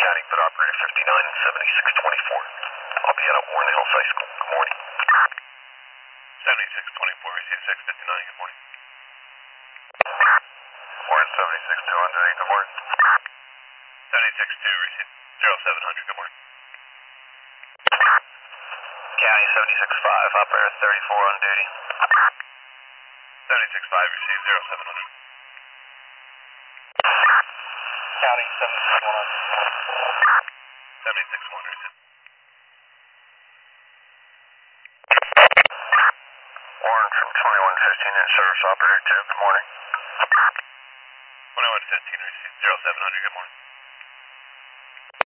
County, but operator 59 and 7624. I'll be out at Warren Hills High School. Good morning. 7624, receive 659, good morning. Warren 76200, good morning. 762, receive 0700, good morning. County 765, operator 34 on duty. 765, receive 0700. County 761. 761, receive. Warren from 2115 in service, operator 2, good morning. 2115, receive 0700, good morning.